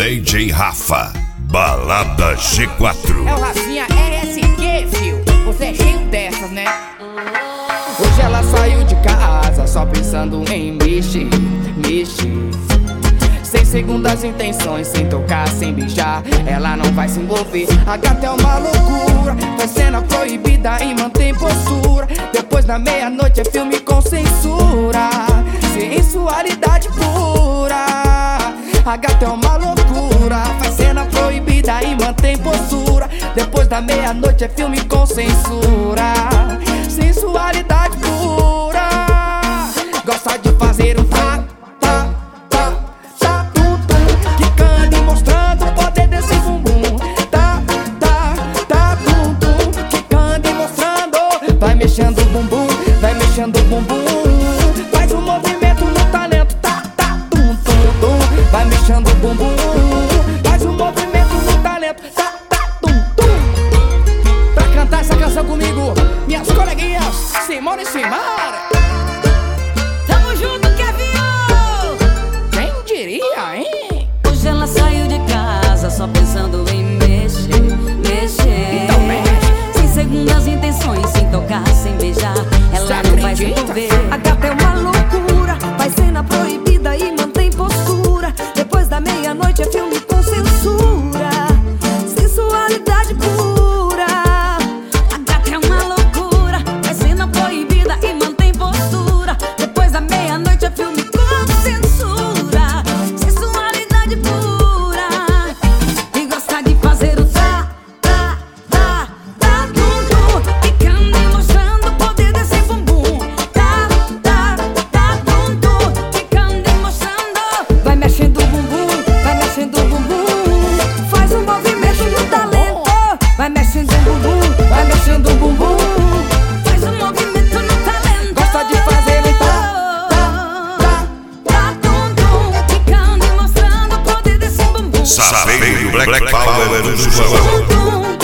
DJ Rafa, Balada G4. É o Rafinha RSQ, fio. Você é cheio dessas, né? Hoje ela saiu de casa só pensando em mexer. Sem segundas intenções, sem tocar, sem beijar, ela não vai se envolver. A gata é uma loucura, faz cena proibida e mantém postura. Depois da meia-noite é filme com censura, sensualidade pura. A gata é uma loucura, faz cena proibida e mantém postura. Depois da meia-noite é filme com censura, sensualidade pura. Gosta de fazer um quicando e mostrando o poder desse bumbum. Quicando e mostrando. Vai mexendo o bumbum, vai mexendo o bumbum. Faz um movimento no talento. Vai mexendo o bumbum, faz um movimento no talento. Pra cantar essa canção comigo, minhas coleguinhas Simone e Simara. Tamo junto, Kevin! Quem diria, hein? Hoje ela saiu de casa só pensando em mexer. Então mexe. Sem segundas intenções, sem tocar, sem beijar, ela não vai se envolver. A gata é uma loucura, faz cena proibida e mantém postura. Depois da meia-noite é filme com censura, sensualidade pura. A gata é uma loucura, faz cena proibida e mantém postura. Depois da meia-noite é filme com censura, sensualidade pura. E gosta de fazer o tum-tum, quicando e mostrando o poder desse bumbum. Tum-tum, quicando e mostrando. Vai mexendo o bumbum, vai mexendo o bumbum. Faz um movimento no talento. Vai mexendo o bumbum, vai mexendo o bumbum. Faz um movimento no talento. Gosta de fazer um tum-tum, quicando e mostrando o poder desse bumbum. Saveiro Black Power do João. Tum-tum.